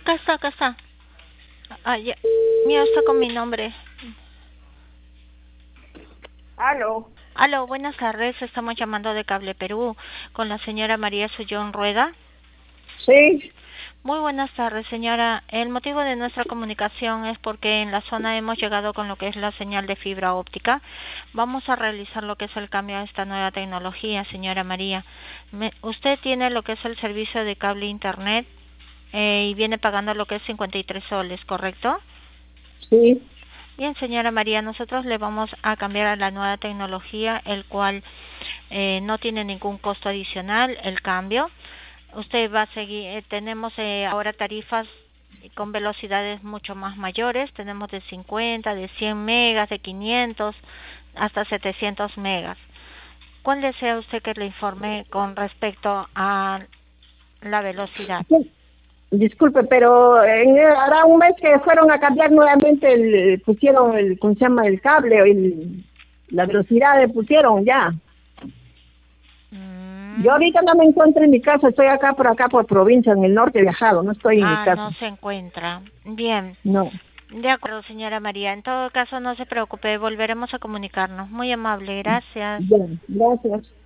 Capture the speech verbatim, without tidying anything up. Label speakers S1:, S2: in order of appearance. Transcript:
S1: acá está, acá está. Ah, ya. Mira, está con mi nombre.
S2: Aló.
S1: Aló, buenas tardes. Estamos llamando de Cable Perú con la señora María Sullón Rueda.
S2: Sí.
S1: Muy buenas tardes, señora. El motivo de nuestra comunicación es porque en la zona hemos llegado con lo que es la señal de fibra óptica. Vamos a realizar lo que es el cambio a esta nueva tecnología, señora María. Me, usted tiene lo que es el servicio de cable internet eh, y viene pagando lo que es cincuenta y tres soles, ¿correcto?
S2: Sí.
S1: Bien, señora María, nosotros le vamos a cambiar a la nueva tecnología, el cual eh, no tiene ningún costo adicional el cambio. Usted va a seguir, eh, tenemos eh, ahora tarifas con velocidades mucho más mayores, tenemos de cincuenta, de cien megas, de quinientos, hasta setecientos megas. ¿Cuál desea usted que le informe con respecto a la velocidad?
S2: Sí. Disculpe, pero en, hará un mes que fueron a cambiar nuevamente el, pusieron el, ¿cómo se llama? El cable, el, la velocidad le pusieron ya. Yo
S1: Mm,
S2: ahorita no me encuentro en mi casa, estoy acá por acá por provincia, en el norte viajado, no estoy en mi
S1: ah,
S2: casa.
S1: no se encuentra. Bien.
S2: No.
S1: De acuerdo, señora María. En todo caso, no se preocupe, volveremos a comunicarnos. Muy amable, gracias.
S2: Bien, gracias.